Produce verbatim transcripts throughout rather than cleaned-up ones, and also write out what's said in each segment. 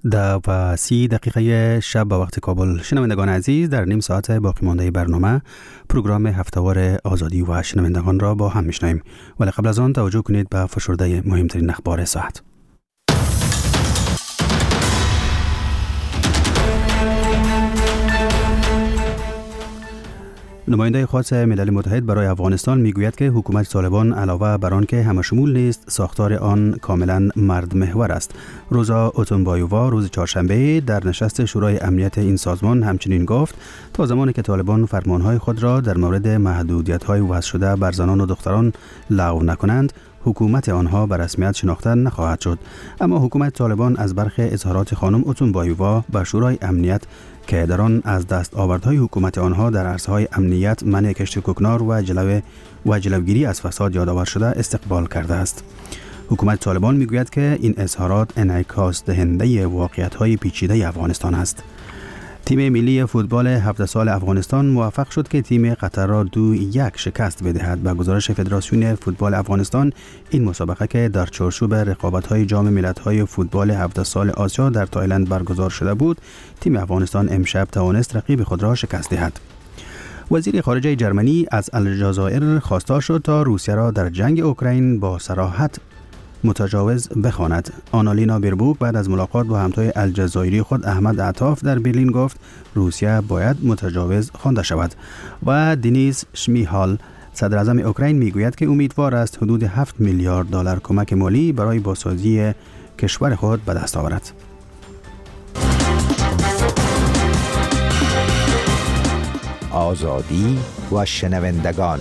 ده و سی دقیقه شب به وقت کابل. شنوندگان عزیز، در نیم ساعت باقی مانده برنامه پروگرام هفته‌وار آزادی و شنوندگان را با هم میشنویم، ولی قبل از آن توجه کنید به فشرده مهمترین اخبار ساعت. نماینده خاص ملل متحد برای افغانستان میگوید که حکومت طالبان علاوه بر آن که همشمول نیست، ساختار آن کاملا مرد محور است. روزا اوتونبایووا روز چهارشنبه در نشست شورای امنیت این سازمان همچنین گفت تا زمانی که طالبان فرمانهای خود را در مورد محدودیت‌های وضع شده بر زنان و دختران لغو نکنند، حکومت آنها به رسمیت شناخته نخواهد شد. اما حکومت طالبان از برخی اظهارات خانم اوتونبایووا به شورای امنیت که در آن از دست آوردهای حکومت آنها در عرصه‌های امنیت، منع کشت کوکنار و جلو و جلوگیری از فساد یادآور شده استقبال کرده است. حکومت طالبان میگوید که این اظهارات انعکاس دهنده واقعیت‌های پیچیده افغانستان است. تیم ملی فوتبال هفده سال افغانستان موفق شد که تیم قطر را دو یک شکست بدهد. به گزارش فدراسیون فوتبال افغانستان، این مسابقه که در چارچوب رقابت‌های جام ملت‌های فوتبال هفده سال آسیا در تایلند برگزار شده بود، تیم افغانستان امشب توانست رقیب خود را شکست دهد. وزیر خارجه جرمنی از الجزایر خواستار شد تا روسیه را در جنگ اوکراین با صراحت متجاوز بخواند. آنالینا بیربوک بعد از ملاقات با همتای الجزایری خود احمد عطاف در برلین گفت روسیه باید متجاوز خوانده شود. و دنیس شمیهال صدر اعظم اوکراین میگوید که امیدوار است حدود هفت میلیارد دلار کمک مالی برای بازسازی کشور خود به دست آورد. آزادی و شنوندگان.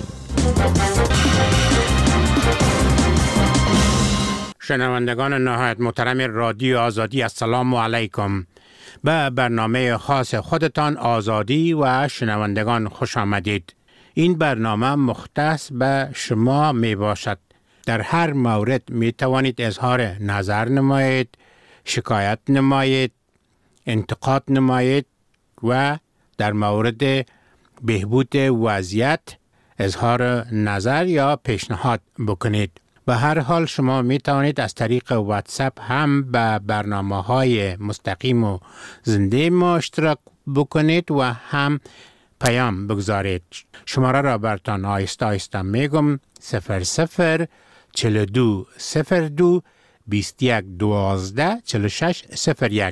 شنوندگان نهایت محترم رادیو آزادی، السلام علیکم. به برنامه خاص خودتان آزادی و شنوندگان خوش آمدید. این برنامه مختص به شما می باشد. در هر مورد می توانید اظهار نظر نمایید، شکایت نمایید، انتقاد نمایید و در مورد بهبود وضعیت اظهار نظر یا پیشنهاد بکنید. به هر حال شما می توانید از طریق واتساپ هم به برنامه‌های مستقیم و زنده ما اشتراک بکنید و هم پیام بگذارید. شماره را برتان آیسته آیسته میگم: صفر صفر چهل و دو صفر دو بیست و یک دوازده چهل و شش صفر یک.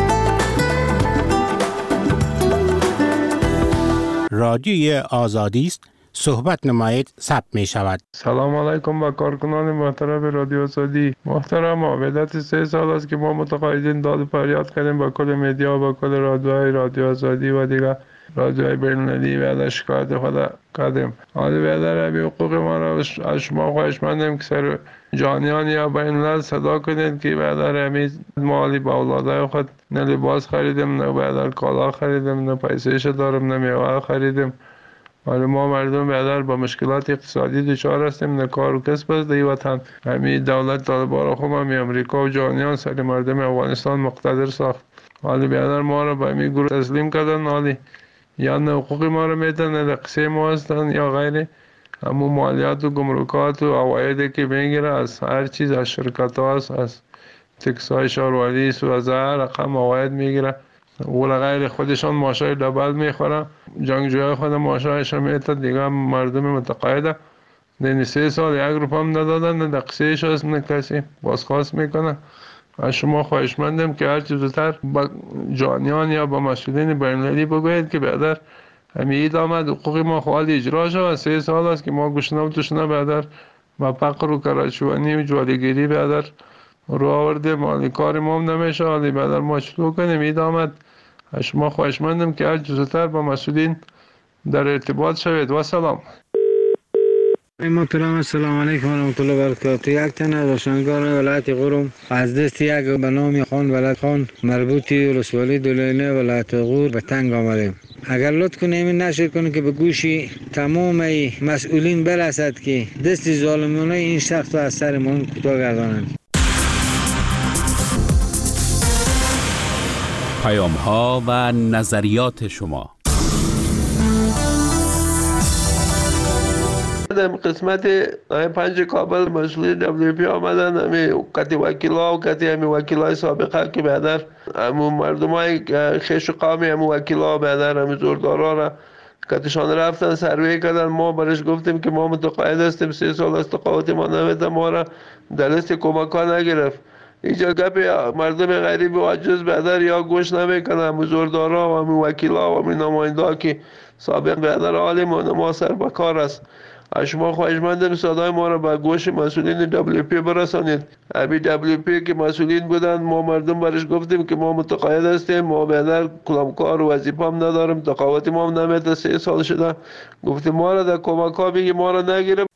رادیوی آزادی است. صحبت نمایید، ثبت می شود. سلام علیکم با کارکنان محترم رادیو آزادی. محترم، مدت سه سال است که ما متقاعدین داد و فریاد کردیم با کل مدیا، با کل رادیوهای رادیو آزادی و دیگر رادیوهای بین‌المللی و شکایت خود کردیم. حالا بیادر همین حقوق ما را از شما خواهشمندیم که سر جانیان یا بین‌الملل صدا کنید که بیادر همین مالی با اولادای خود نه لباس خریدیم، نه بیادر کالا خریدیم، نه پیسه‌اش دارم، نه میوه خریدیم. حالا ما مردم بیادر با مشکلات اقتصادی دچار هستیم، نه کار و کسب است در وطن. همین دولت طالبان خوب همین امریکا و جهانیان سر مردم افغانستان مقتدر ساخت. حالا بیادر ما را به همین گروه تسلیم کردن، حالی یا نه حقوق ما را میدن، نه قصه ما هستن یا غیره. همون مالیات و گمرکات و عوایدی که میگیره از هر چیز، از شرکت ها است، از تکسای شهروردی و از هر رقم عواید میگیره. و غیر خودشان ماشای دبل میخورن، جنگجوهای خود ماشایشان میتن. دیگه مردم متقاعده دین سه سال یک روپا هم ندادن، نه دقیقش هست، نه کسی بازخواست میکنه. از شما خواهشمندم که هر چیز زودتر با جانیان یا با مسئولین بین‌المللی بگوید که بیادر همین اید آمد حقوق ما خواهد اجرا شد. سه سال است که ما گشنه و تشنه بیادر و فقر و کراچوانی و جوالگیری بیادر رو آورده. مالی کار ما هم نمیشه، حالی بیادر ما شروع کنیم. اید آمد. از شما خواهشمندم که هر جزتر با مسئولین در ارتباط شوید. و سلام. محترم، السلام علیکم و رحمت الله و برکاته. یک تن از روشنگار ولایت غور از دست یک به نام خان ولد خان مربوطی ولسوالی دولینه ولایت غور به تنگ آمدیم. اگر لطف کنیم این نشر کنیم که به گوشی تمام مسئولین برسد که دست ظالمانه این شخص را از سرمان کوتاه گردانند. پیام ها و نظریات شما. در قسمت پنج کابل مسئولین دبلیو پی آمدن، همین کتی وکیلا و کتی همین وکیلای سابقه که بعدر همون مردم های خیش و قامی همون وکیلا بعدر همین زوردارا را کتشان رفتن سروی کردن. ما برش گفتیم که ما متقاعد هستیم، سه سال است تقاعد ما نمیده، ما را در لیست کمک ها نگرفت. اینجا گپ مردم غریب و عاجز بعدر یا گوش نمیکنن، همون زوردارا و همون وکیلا و همون نماینده که سابق بعدر عالم و ما سر بکار است. شما خواهشمندم صدای ما را به گوش مسئولین دبلیو پی برسانید. ابی دبلیو پی که مسئولین بودند، ما مردم برش گفتیم که ما متقاعد هستیم، ما بعدر کلامکار و وظیفه هم نداریم، تقاعد ما هم نمیده، سه سال شده. گفتیم ما را در کمک ها بگی ما را نگیره.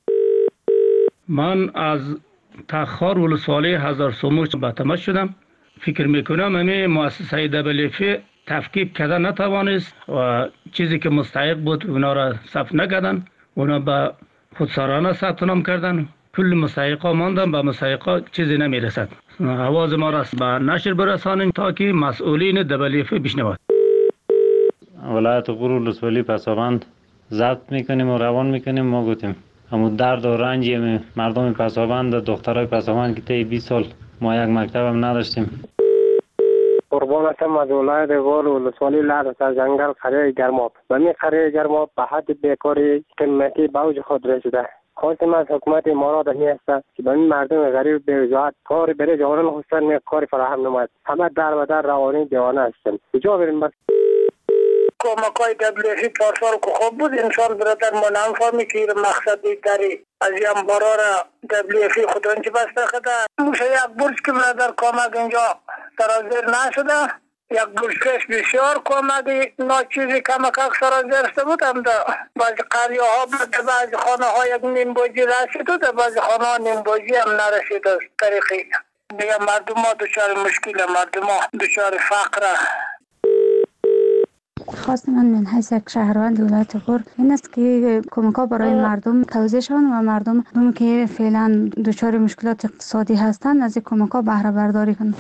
من از تخار ولسوالی هزار سوموش به تماس شدم. فکر میکنم همه مؤسسه دبلیو پی تفکیک کرده نتوانست و چیزی که مستحق بود اونا را ثبت نکردن، اونا به خودسرانه ثبت نام کردن، کل مستحقا ماندن، به مستحقا چیزی نمیرسد. آواز ما را به نشر برسانید تا که مسئولین دبلیو پی بشنوند. ولایت غور ولسوالی پسابند ضبط میکنیم و روان میکنیم. ما گفتیم همون درد و رنجی مردم پسابند، دخترای پسابند که طی بیست سال ما یک مکتب هم نداشتیم. قربان هستم از ولایت غور ولسوالی لرز از جنگل قریه گرماب. و می قریه گرماب به حد بیکاری قیمتی به اوج خود رسیده. خواستم از حکومت امارات می است که به این مردم غریب به وجاهت کار برای جوانان خواستن می کاری فراهم نماید. همه در و در روانی دیوانه هستند. کجا بریم بس؟ کمکای دبلیو پارسال که خوب بود، انسان برادر ما نمی‌فهمی که مقصد دیگری از این بارا را دبلیو خودانچه بسته خدا. موشه یک برج که برادر کمک اینجا سرازیر نشده، یک برج کش بسیار کمکی ناچیزی کمک سرازیر شده بود. هم در بعضی قریه ها بود، بعضی خانه ها یک نیم بوجی رسید و در بعضی خانه ها نیم بوجی هم نرسید. از طریقی دیگه مردم ها دچار مشکل، مردم ها دچار فقر. خواست من من حیث یک شهروند ولایت غور این است که کمک ها برای مردم توزیع شوند و مردم هم که فعلا دچار مشکلات اقتصادی هستند از این کمک ها بهره برداری کنند.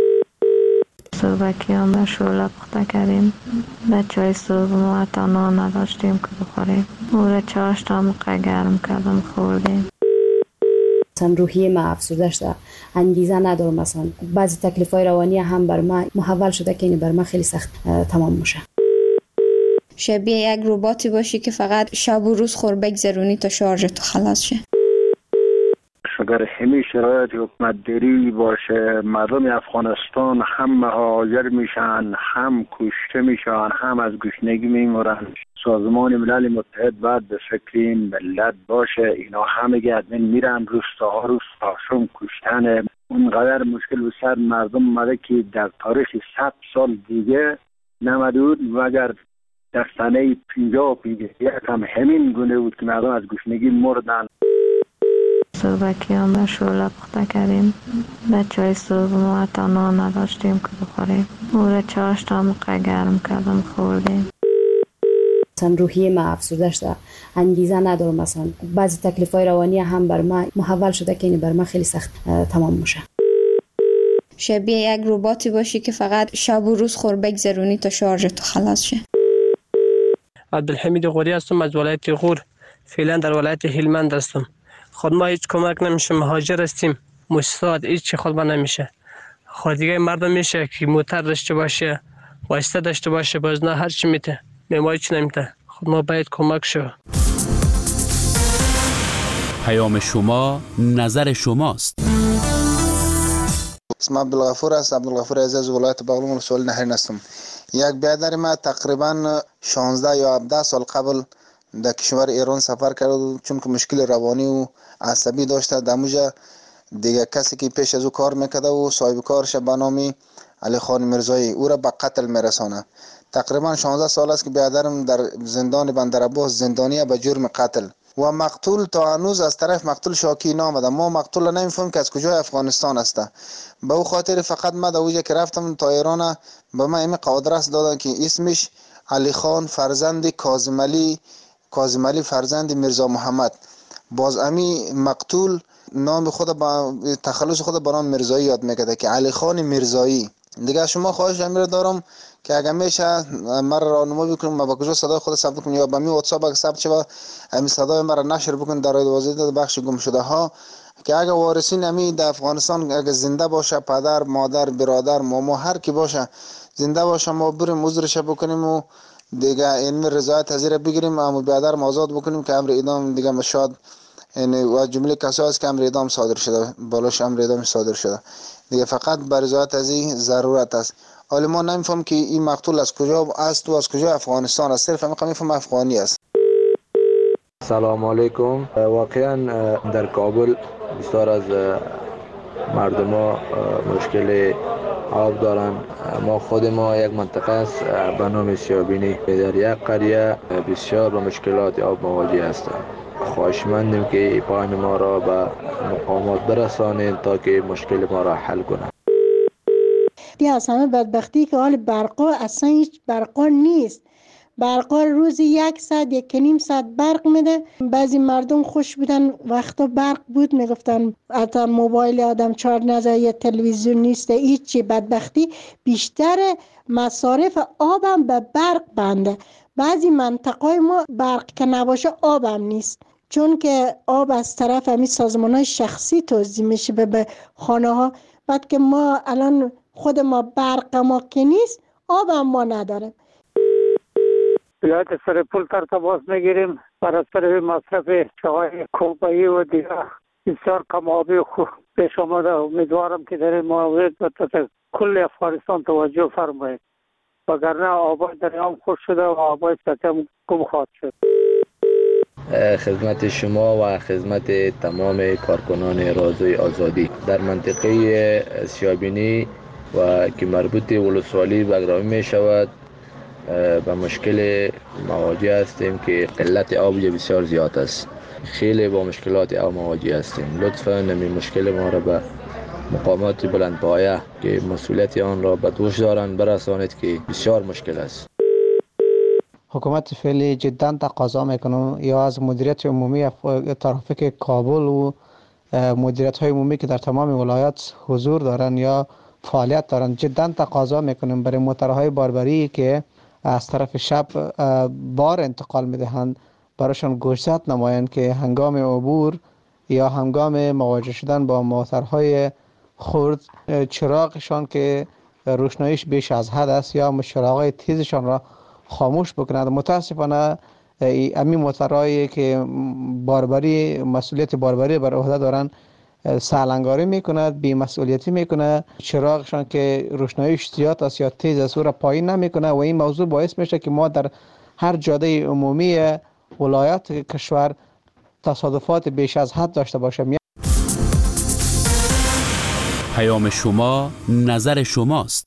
صبحکیان به شعله پخته کردیم. بچه های صبح ما حتی نان نداشتیم که بخوریم. او را چاشت هم گرم کردم خوردیم. مثلا روحیه ما افسرده شده، انگیزه ندارم، مثلا بعضی تکلیف های روانی هم بر ما محول شده که این بر ما خیلی سخت تمام میشه. شبیه یک رباتی باشی که فقط شب و روز خور بگذرونی تا شارژ تو خلاص شه. اگر همین شرایط حکومت داری باشه، مردم افغانستان هم مهاجر میشن، هم کشته میشن، هم از گشنگی میمورن. سازمان ملل متحد باید به فکر این ملت باشه. اینا همه گردن میرن، روستاها روستاشون کشتن. اونقدر مشکل به سر مردم اومده که در تاریخ صد سال دیگه نمدود مگر در سنه پینجاه و پینجاه یک هم همین گونه بود که مردم از گشنگی مردن. صبحکیان به شعله پخته کردیم. بچه های صبح ما حتی نان نداشتیم که بخوریم. او را چاشت هم گرم کردم خوردیم. مثلا روحیه ما افسرده شده، انگیزه ندارم، مثلا بعضی تکلیف های روانی هم بر ما محول شده که این بر ما خیلی سخت تمام میشه. شبیه یک رباتی باشی که فقط شب و روز خور بگذرونی تا شارژ تو خلاص شه. عبدالحمید غوری هستم از ولایت غور. فعلا در ولایت هلمند هستم. خود ما هیچ کمک نمیشه، مهاجر هستیم، مستعد هیچ چی خود ما نمیشه. خود دیگه مردم میشه که موتر داشته باشه، واسطه داشته باشه، باز نه هر چی میته، ما هیچ نمیته. خود ما باید کمک شو. پیام شما نظر شماست. اسم عبدالغفور است. عبدالغفور عزیز ولایت بغلان ولسوالی نهرین هستم. یک برادر ما تقریبا شانزده یا هفده سال قبل در کشور ایران سفر کرد، چون که مشکل روانی و عصبی داشته. دموجه دیگه کسی که پیش از او کار میکرده و صاحب کارش به نام علی خان میرزایی او را به قتل میرسانه. تقریبا شانزده سال است که برادرم در زندان بندرعباس زندانیه به جرم قتل و مقتول تا هنوز از طرف مقتول شاکی نامده. ما مقتول نمیفهمیم که از کجای افغانستان است. به او خاطر فقط ما در اوجه که رفتم تا ایران به ما این قادرس دادن که اسمش علی خان فرزند کاظم علی کاظم علی فرزند میرزا محمد. باز امی مقتول نام خود با تخلص خود با نام میرزایی یاد میکرده که علی خان میرزایی. دیگه شما خواهش امیر دارم که اگر میشه مرا راهنمایی بکنیم ما با کجا صدای خود ثبت کنیم یا با می واتساپ اگه ثبت شه همین صدای مرا نشر بکنید در رادیو آزادی بخش گم شده ها، که اگر وارثین امی در افغانستان اگر زنده باشه، پدر مادر برادر ماما هر کی باشه زنده باشه، ما بریم عذرش بکنیم و دیگه این رضایت از بگیریم اما برادر آزاد بکنیم که امر اعدام دیگه مشاد یعنی و جمله کسایی است که امر اعدام صادر شده بالاش امر اعدام صادر شده دیگه فقط بر رضایت از این ضرورت است. حالا ما نمیفهم که این مقتول از کجا است و از کجا افغانستان است، صرف میفهم افغانی است. سلام علیکم. واقعا در کابل بسیار از مردم ها مشکل آب دارن. ما خود ما یک منطقه است به نام سیابینی در یک قریه بسیار با مشکلات آب مواجه هستند. خواهشمندیم که پایین ما را به مقامات برسانید تا که مشکل ما را حل کنند. دیگه از همه بدبختی که حال برقا اصلا هیچ برقا نیست. برقا روزی یک ساعت یک نیم ساعت برق میده. بعضی مردم خوش بودن وقتا برق بود میگفتن حتی موبایل آدم چارج نزد یا تلویزیون نیست. هیچی بدبختی بیشتر مصارف آبم به برق بنده. بعضی منطقه ما برق که نباشه آبم نیست، چون که آب از طرف همین سازمان‌های شخصی توزیع میشه به خانه ها. بعد که ما الان خود ما برق ما که نیست آب ما نداریم. ولایت سرپل تر تماس میگیریم برای طرف مصرف چای کوبایی و دیگه بسیار کم آبی خوب پیش آمده. امیدوارم که در این مورد کل افغانستان توجه فرمایید وگرنه آبای دریام خوش شده و آبای سطح گم خواهد شد. خدمت شما و خدمت تمام کارکنان رادیوی آزادی در منطقه سیابینی و که مربوط ولسوالی بگرامی می شود به مشکل مواجه هستیم که قلت آب بسیار زیاد است. خیلی با مشکلات آب مواجه هستیم. لطفاً نمی مشکل ما را به مقامات بلندپایه که مسئولیت آن را به دوش دارند برسانید که بسیار مشکل است. حکومت فعلی جدا تقاضا میکنم یا از مدیریت عمومی ترافیک کابل و مدیریت های عمومی که در تمام ولایات حضور دارن یا فعالیت دارن جدا تقاضا میکنیم برای موتورهای باربری که از طرف شب بار انتقال میدهند برایشان گوشزد نمایند که هنگام عبور یا هنگام مواجه شدن با موتورهای خرد چراغشان که روشناییش بیش از حد است یا چراغهای تیزشان را خاموش بکنند. متاسفانه امی موتورهایی که باربری مسئولیت باربری بر عهده دارند سالنگاری میکند، بی مسئولیتی میکنه، چراغشان که روشناییش زیاد است یا تیز است او را پایین نمیکنه و این موضوع باعث میشه که ما در هر جاده عمومی ولایات کشور تصادفات بیش از حد داشته باشیم. پیام شما نظر شماست.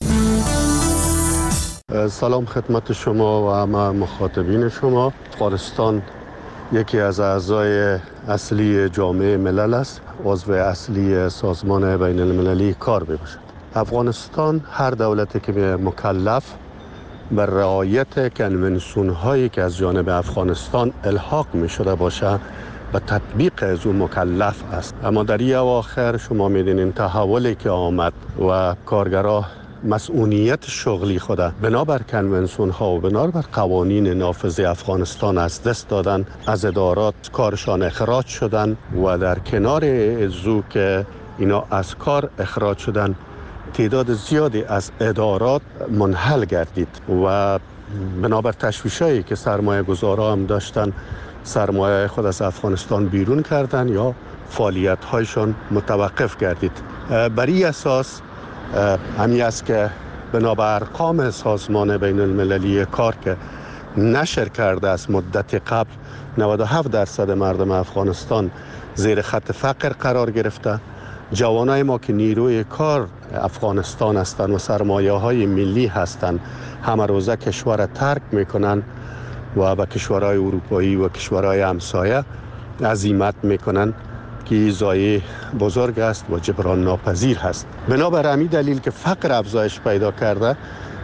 سلام خدمت شما و همه مخاطبین شما. افغانستان یکی از اعضای اصلی جامعه ملل است، عضو اصلی سازمان بین المللی کار میباشد. افغانستان هر دولتی که مکلف بر رعایت کنونسیون هایی که از جانب افغانستان الحاق می شده باشه به تطبیق از اون مکلف است. اما در این اواخر شما میدونین تحولی که آمد و کارگرها مسئولیت شغلی خود بنابر کنونسیون ها و بنابر قوانین نافذ افغانستان از دست دادن، از ادارات کارشان اخراج شدن و در کنار ازو که اینا از کار اخراج شدن تعداد زیادی از ادارات منحل گردید و بنابر تشویشایی که سرمایه گذارا هم داشتن سرمایه خود از افغانستان بیرون کردن یا فعالیت هایشان متوقف گردید. بر این اساس همی است که بنابر ارقام سازمان بین المللی کار که نشر کرده است مدت قبل نود و هفت درصد مردم افغانستان زیر خط فقر قرار گرفته. جوانای ما که نیروی کار افغانستان هستند و سرمایه های ملی هستند همه روزه کشور ترک میکنن و به کشورهای اروپایی و کشورهای همسایه عزیمت میکنن که ضایع بزرگ است و جبران ناپذیر هست. بنابر همین دلیل که فقر افزایش پیدا کرده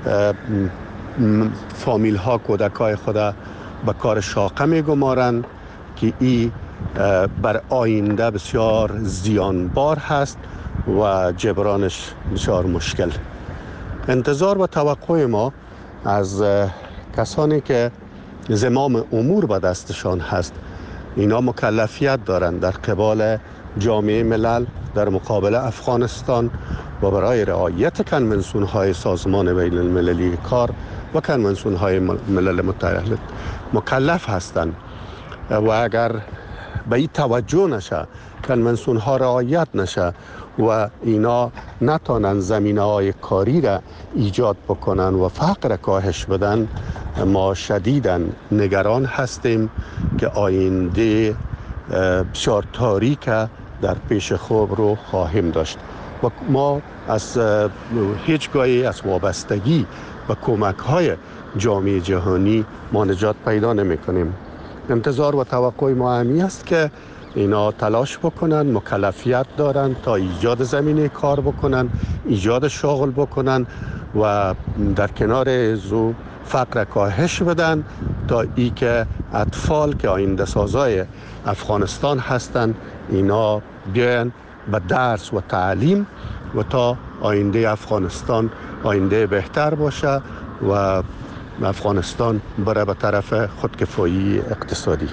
فامیل ها کودکای خود به کار شاقه میگمارند که این بر آینده بسیار زیانبار هست و جبرانش بسیار مشکل. انتظار و توقع ما از کسانی که زمام امور به دستشان هست، اینا مکلفیت دارند در قبال جامعه ملل در مقابل افغانستان و برای رعایت کنونسیون های سازمان بین المللی کار و کنونسیون های ملل متحد مکلف هستند و اگر به این توجه نشه، کنونسیون ها رعایت نشه و اینا نتانن زمینه های کاری را ایجاد بکنن و فقر کاهش بدن، ما شدیداً نگران هستیم که آینده بسیار تاریک در پیش خود رو خواهیم داشت و ما از هیچگاهی از وابستگی و کمک های جامعه جهانی ما نجات پیدا نمی کنیم. انتظار و توقع ما همی است که اینا تلاش بکنن، مکلفیت دارن تا ایجاد زمینه کار بکنن، ایجاد شغل بکنن و در کنار زو فقر کاهش بدن تا ای که اطفال که آینده سازای افغانستان هستند اینا بیاین به درس و تعلیم و تا آینده افغانستان آینده بهتر باشه و افغانستان بره به طرف خودکفایی اقتصادی.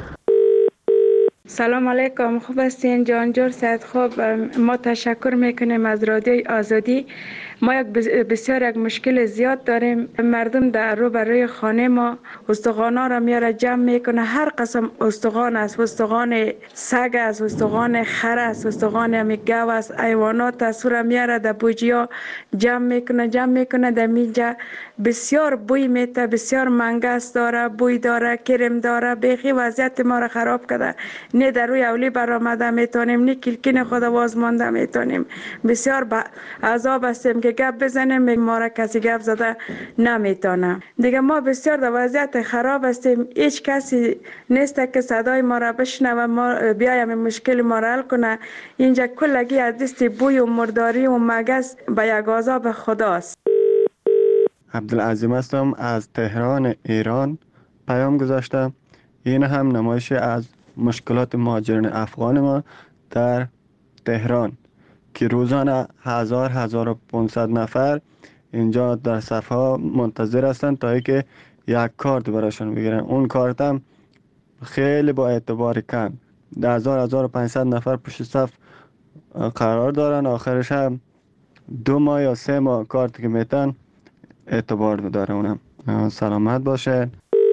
سلام علیکم، خوب هستین جانجور سید؟ خوب، ما تشکر میکنیم از رادیوی آزادی. ما یک بسیار یک مشکل زیاد داریم. مردم در رو برای خانه ما استخوانا را میاره جمع میکنه، هر قسم استخوان است، استخوان سگ است، استخوان خر است، استخوان همی گاو است، حیوانات است، را میاره در بوجیا جمع میکنه جمع میکنه در میجا. بسیار بوی میته، بسیار منگس داره، بوی داره، کرم داره، بیخی وضعیت ما را خراب کرده. نه در روی اولی برآمده میتونیم، نه کلکین خود واز مانده میتونیم. بسیار با عذاب هستیم که گپ بزنیم، ما را کسی گپ زده نمیتونه. دیگه ما بسیار در وضعیت خراب هستیم، هیچ کسی نیست که صدای ما را بشنوه و ما بیایم مشکل ما را حل کنه. اینجا کلگی از دست بوی و مرداری و مگس به یک عذاب خداست. عبدالعظیم هستم از تهران ایران پیام گذاشتم. این هم نمایش از مشکلات مهاجران افغان ما در تهران که روزانه هزار هزار و پانصد نفر اینجا در صفها منتظر هستند تا اینکه یک کارت براشون بگیرن. اون کارت هم خیلی با اعتبار کم، هزار هزار و پانصد نفر پشت صف قرار دارن، آخرش هم دو ماه یا سه ماه کارت که میتن اعتبار داره. اونم سلامت باشه.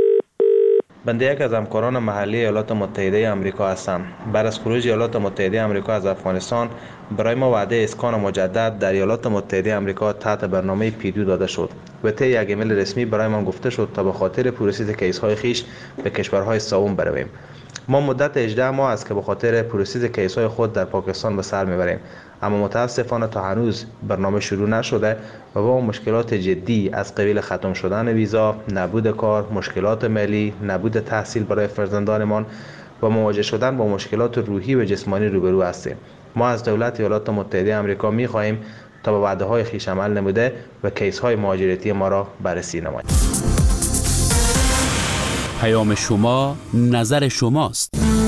بنده یک از همکاران محلی ایالات متحده آمریکا هستم. بعد از خروج ایالات متحده آمریکا از افغانستان برای ما وعده اسکان مجدد در ایالات متحده آمریکا تحت برنامه پیدو داده شد و طی یک ایمیل رسمی برای ما گفته شد تا به خاطر پروسس کیس‌های خیش به کشورهای سوم برویم. ما مدت هجده ماه است که به خاطر پروسس کیس‌های خود در پاکستان به سر میبریم، اما متاسفانه تا هنوز برنامه شروع نشده و با مشکلات جدی از قبیل ختم شدن ویزا، نبود کار، مشکلات مالی، نبود تحصیل برای فرزندانمان و مواجه شدن با مشکلات روحی و جسمانی روبرو هستیم. ما از دولت ایالات متحده آمریکا می‌خواهیم تا به وعده‌های خویش عمل نموده و کیس‌های مهاجرتی ما را بررسی نماید. پیام شما نظر شماست.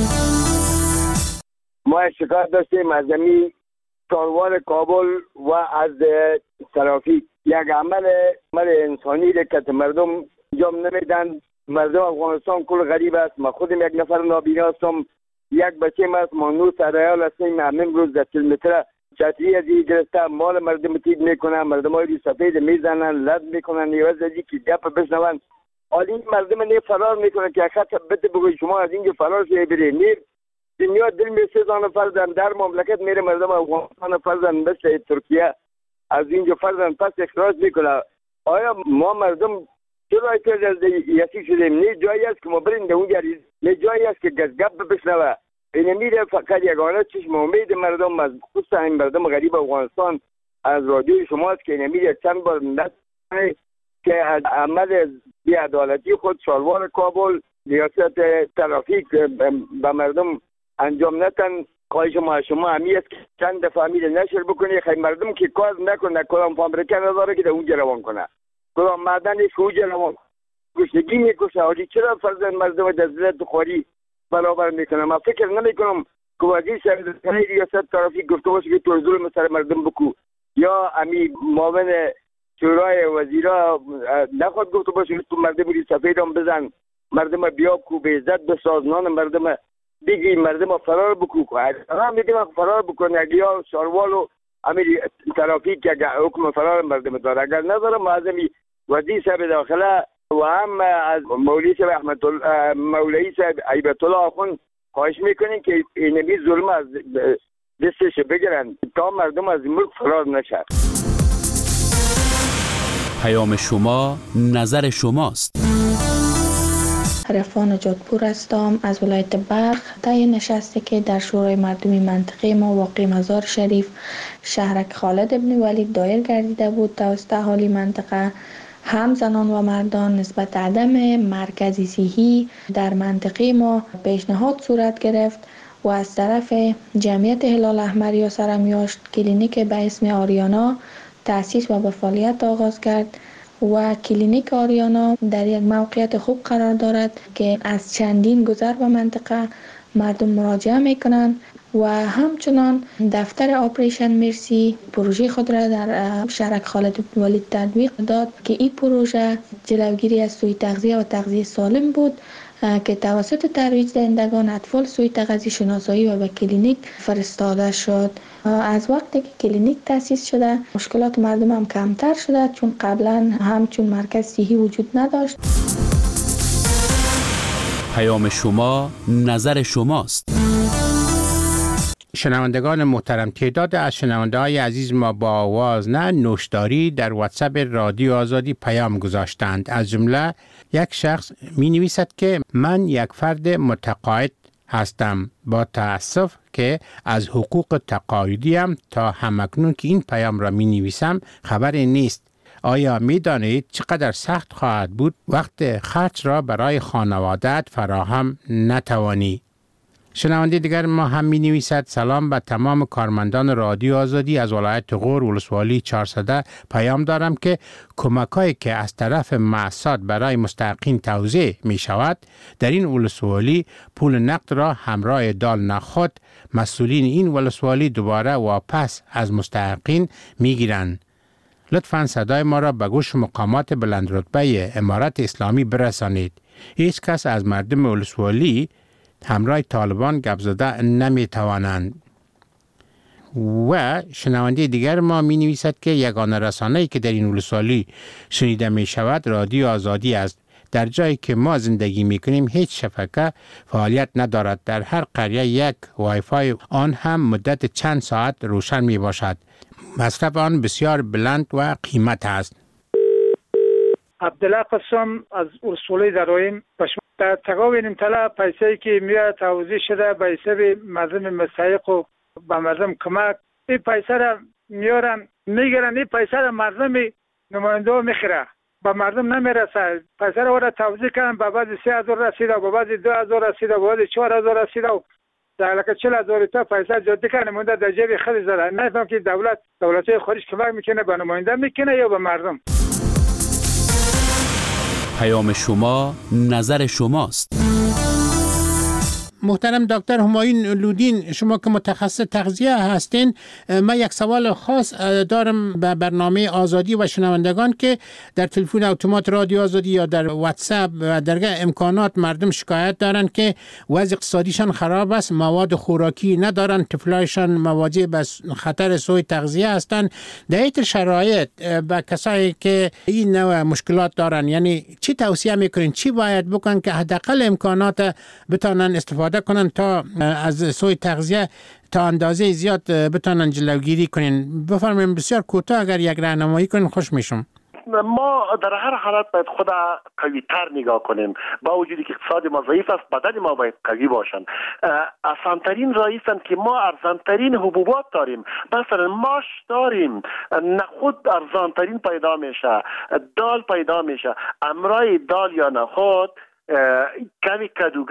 ما شکایت داشتیم از زمین کاروان کابل و از ترافیک. یک عمل عمل انسانی را که مردم انجام نمیدن. مردم افغانستان کل غریب است. ما خودم یک نفر نابینا هستم، یک بچه است، ما نو سرایال هستیم. همین روز در کیلومتر چتری از این گرفته مال مردم تید میکنن، مردم های سفید میزنن، لد میکنن، نیوز از این که گپ بشنون. حالی مردم نه فرار میکنن که خط بده بگوی شما از اینجا فرار شده برید. نیر دنیا دل می سیزان فرزن در مملکت میره، مردم افغانستان فرزن مثل ترکیه از اینجا فرزن پس اخراج میکنه. آیا ما مردم چرا از یکی شدیم؟ نه جایی است که ما بریم در اونجا، نه جایی است که گپ بشنوه. این میره فقط یگانه چشم امید مردم از خصوصا این مردم غریب افغانستان از رادیوی شماست که این میره چند بار نتونه که از عمل بی‌عدالتی خود شالوار کابل ریاست ترافیک به مردم انجام نتن. خواهش ما شما همی است که چند دفعه میره نشر بکنی خیلی مردم که کار نکنه، کدام فابریکه نداره که در اونجا روان کنه، کدام معدنش که اونجا روان گشنگی میکشه. حالی چرا فرزند مردم در ذلت خواری برابر میکنه؟ من فکر نمیکنم که وزیر سرزنی ریاست ترافیک گفته باشه که تو ظلم سر مردم بکو، یا امی معاون شورای وزیرا نخواد گفت باشه تو مردم ری سفید هم بزن، مردم بیا کو به عزت بسازنان مردم دیگه مردم فرار بکو که هم میگه فرار بکنه اگه یا شاروال و امیر ترافیک که حکم فرار مردم داره، اگر نداره معظمی وزیر صاحب داخله و هم از مولوی صاحب احمد الله مولوی صاحب ایبت الله آخوند خواهش میکنین که اینمی ظلم از دستش بگیرن تا مردم از ملک فرار نشه. پیام شما نظر شماست. عرفان جادپور هستم از ولایت بلخ. طی نشستی که در شورای مردمی منطقه ما واقع مزار شریف شهرک خالد ابن ولید دایر گردیده بود توسط اهالی منطقه، هم زنان و مردان نسبت عدم مرکزی صحی در منطقه ما پیشنهاد صورت گرفت و از طرف جمعیت هلال احمر یا سرمیاشت کلینیک به اسم آریانا تأسیس و به فعالیت آغاز کرد و کلینیک آریانا در یک موقعیت خوب قرار دارد که از چندین گذر به منطقه مردم مراجعه میکنند و همچنان دفتر آپریشن مرسی پروژه خود را در شهرک خالد بن ولید تطبیق داد که این پروژه جلوگیری از سوء تغذیه و تغذیه سالم بود که توسط ترویج دهندگان اطفال سوء تغذیه شناسایی و به کلینیک فرستاده شد. از وقتی که کلینیک تأسیس شده مشکلات مردم هم کمتر شده، چون قبلا همچون مرکز صحی وجود نداشت. پیام شما نظر شماست. شنوندگان محترم، تعداد از شنونده های عزیز ما با آواز نه نوشداری در واتساپ رادیو آزادی پیام گذاشتند. از جمله یک شخص می نویسد که من یک فرد متقاعد هستم، با تأسف که از حقوق تقاعدیم تا همکنون که این پیام را می نویسم خبری نیست. آیا می دانید چقدر سخت خواهد بود وقت خرج را برای خانواده‌ات فراهم نتوانی؟ شنونده دیگر ما هم می نویسد سلام به تمام کارمندان رادیو آزادی از ولایت غور ولسوالی چهارصده پیام دارم که کمک‌هایی که از طرف مؤسسات برای مستحقین توزیع می شود در این ولسوالی پول نقد را همراه دال نخود مسئولین این ولسوالی دوباره واپس از مستحقین می گیرند. لطفاً صدای ما را به گوش مقامات بلند رتبه امارت اسلامی برسانید. هیچ کس از مردم ولسوالی همراه طالبان گپ زده نمی توانند. و شنونده دیگر ما می نویسد که یگانه رسانه‌ای که در این ولسوالی شنیده می شود رادیو آزادی است. در جایی که ما زندگی می کنیم هیچ شبکه فعالیت ندارد. در هر قریه یک وای فای آن هم مدت چند ساعت روشن می باشد. مصرف آن بسیار بلند و قیمت است. عبدالله قسم از ولسوالی درایم. در تقاوین طلا پیسه‌ای که میاد توزیع شده به حساب مردم مستحق و به مردم کمک، این پیسه را میارن میگیرن، این پیسه را مردم نماینده ها میخوره، به مردم نمیرسه. پیسه را ورا توزیع کردن، به بعضی سه هزار رسیده، به بعضی دو هزار رسیده، به بعضی چهار هزار رسیده و در لکه چهل هزار تا پیسه جاده کنه مونده در جیب خود زده. نفهم که دولت دولت‌های خارج کمک میکنه به نماینده میکنه یا به مردم. پیام شما نظر شماست. محترم دکتر همایون لودین، شما که متخصص تغذیه هستین، من یک سوال خاص دارم به برنامه آزادی و شنوندگان که در تلفن اتومات رادیو آزادی یا در واتساپ و درگاه امکانات مردم شکایت دارن که وضع اقتصادیشان خراب است، مواد خوراکی ندارن، طفلایشان مواجه به خطر سوء تغذیه هستند. در این شرایط به کسایی که این نوع مشکلات دارن، یعنی چی توصیه میکنین، چی باید بکنن که حداقل امکانات بتونن استفاده کنن تا از سوء تغذیه تا اندازه زیاد بتونن جلوگیری کنین؟ بفرمایید بسیار کوتاه اگر یک راهنمایی کنین خوش میشم. ما در هر حالت باید خود قوی تر نگاه کنیم، با وجودی که اقتصاد ما ضعیف است بدن ما باید قوی باشن. آسانترین راه است که ما ارزانترین حبوبات داریم، مثلا ماش داریم، نخود ارزانترین پیدا میشه، دال پیدا میشه. امرای دال یا نخود کمی کدوگک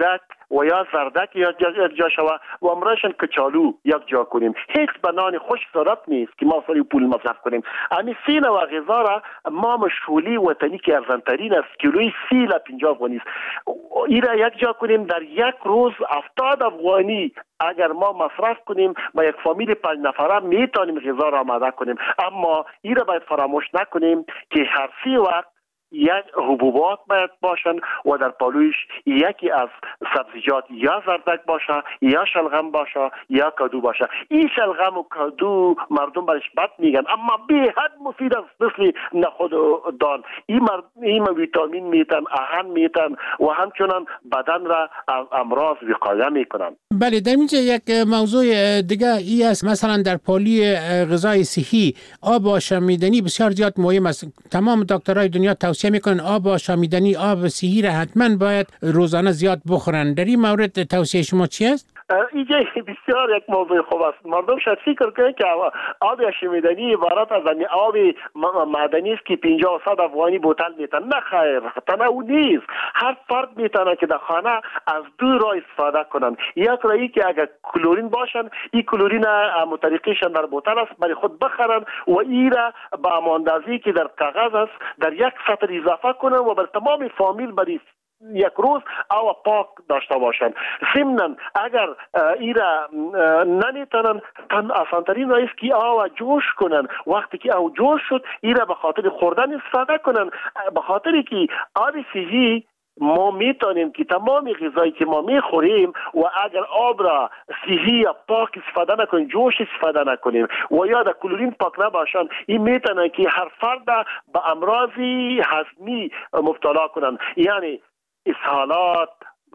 و یا زردک یک جا, جا شود و امرایشان کچالو یک جا کنیم. هیچ بنان خوش ضرورت نیست که ما سری پول مصرف کنیم. امی سی نوع غذا را ما مشغولی وطنی که ارزانترین است کیلوی سی الی پنجاه افغانی است. این را یک جا کنیم در یک روز هفتاد افغانی اگر ما مصرف کنیم با یک فامیل پنج نفره میتونیم غذا را آماده کنیم. اما این را باید فراموش نکنیم که هر سی وقت یک حبوبات باید باشن و در پالویش یکی از سبزیجات یا زردک باشه یا شلغم باشه یا کدو باشه. این شلغم و کدو مردم برش بد میگن اما به حد مفید است، مثل نخود و دان. این مرد... این ویتامین میتن، آهن میتن و همچنان بدن را از امراض وقایه میکنن. بله، در اینجا یک موضوع دیگه ای است، مثلا در پالی غذای صحی آب آشامیدنی بسیار زیاد مهم است. تمام دکترای دنیا توصیه میکنن آب آشامیدنی، آب صحی را حتما باید روزانه زیاد بخورن. در این مورد توصیه شما چی است؟ اینجا بسیار یک موضوع خوب است. مردم شاید فکر کنن که آب آشامیدنی عبارت از آب معدنی است که پنجاه و صد افغانی بوتل میتن. نه خیر، تنها او نیست. هر فرد میتونه که در خانه از دو راه استفاده کنن. یک راهی که اگر کلورین باشن، این کلورین متریقیشان در بوتل است برای خود بخرن و این را با اماندازی که در کاغذ است در یک سطر اضافه کنن و بر تمام فامیل برای یک روز او پاک داشته باشن. ضمناً اگر ایرا نمیتونن تن آسانترین راه است که او جوش کنن. وقتی که او جوش شد ایرا به خاطر خوردن استفاده کنن، به خاطری که آب صحی ما میتونیم که تمام غذایی که ما میخوریم و اگر آب را صحی یا پاک استفاده نکنیم، جوش استفاده نکنیم و یا در کلورین پاک نباشن، این میتونه که هر فرد به امراضی هضمی مبتلا کنن، یعنی اسهالات،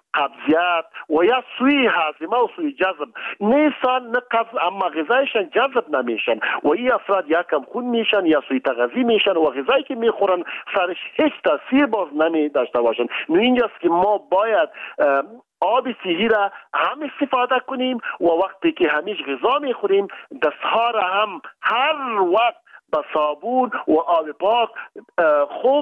قبضیت و یا سوی هاضمه و سوی جذب. نیستان نه قبض اما غذایشان جذب نمیشن و این افراد یا کم خون میشن یا سوی تغذی میشن و غذایی که میخورن سرش هیچ تاثیر باز نمی داشته باشن. نو اینجاست که ما باید آب صحی را هم استفاده کنیم و وقتی که همیش غذا میخوریم دستها را هم هر وقت با صابون و آب پاک خوب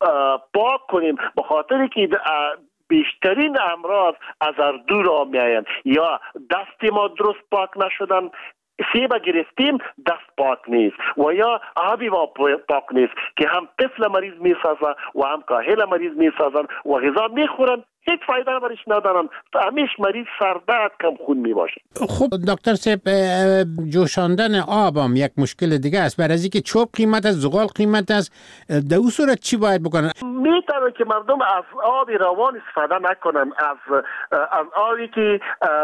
پاک کنیم، به خاطر که بیشترین امراض از اردو را می آیند. یا دست ما درست پاک نشدن، سیب گرفتیم دست پاک نیست و یا آبی ما پاک نیست که هم طفل مریض می سازن و هم کاهل مریض می سازن و غذا می خورن هیچ فایده برش ندارن، همیش مریض سردرد کم خون می باشه. خب دکتر صاحب، جوشاندن آب هم یک مشکل دیگه است. برای از اینکه چوب قیمت است، زغال قیمت است، در اون صورت چی باید بکنن؟ میتونه که مردم از آب روان استفاده نکنن، از از آبی که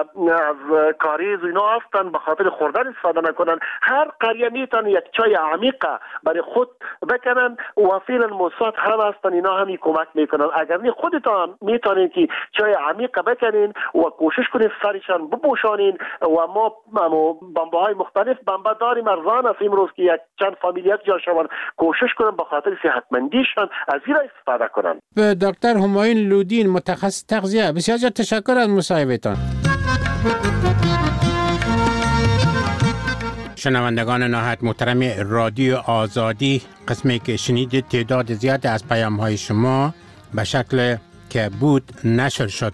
از کاریز و اینا هستن به خاطر خوردن استفاده نکنن. هر قریه میتونه یک چای عمیق برای خود بکنن و فعلا موساد هم هستن، اینا هم کمک میکنن. اگر نه خودتان میتونین که چای عمیق بکنین و کوشش کنین سرشان بپوشانین و ما بمبه های مختلف بمبه داریم، ارزان است امروز که یک چند فامیل یک جا شون، کوشش کنن به خاطر صحتمندیشان از این استفاده کنن. دکتر همایون لودین، متخصص تغذیه، بسیار تشکر از مصاحبهتان. شنوندگان نهایت محترم رادیو آزادی، قسمی که شنیدید تعداد زیاد از پیام های شما به شکل که بود نشر شد.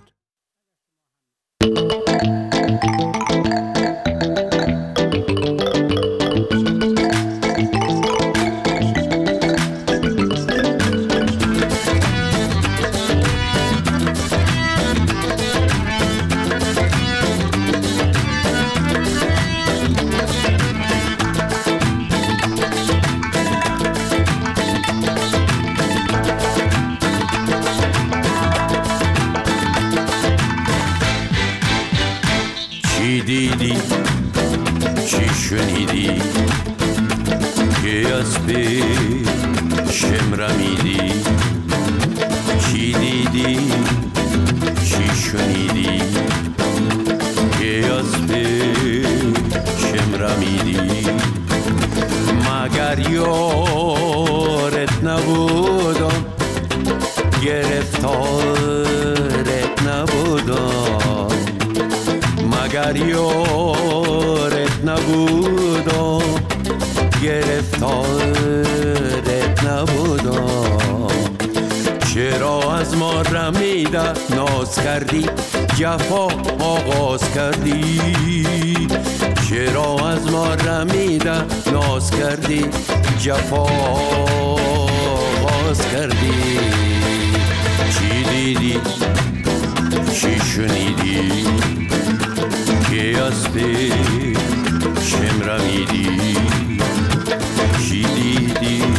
دیدی چی شنیدی که از پیشم رمیدی؟ چی دیدی چی شنیدی که از پیشم رمیدی؟ مگر یارت نبودم، گرفتارت نبودم، مگر یارت نبودم، گرفتارت نبودم. چرا از ما رمیده ناز کردی؟ جفا آغاز کردی، چرا از ما رمیده ناز کردی، جفا آغاز کردی. چی دیدی چی شنیدی که از شم رمیدی، چی دیدی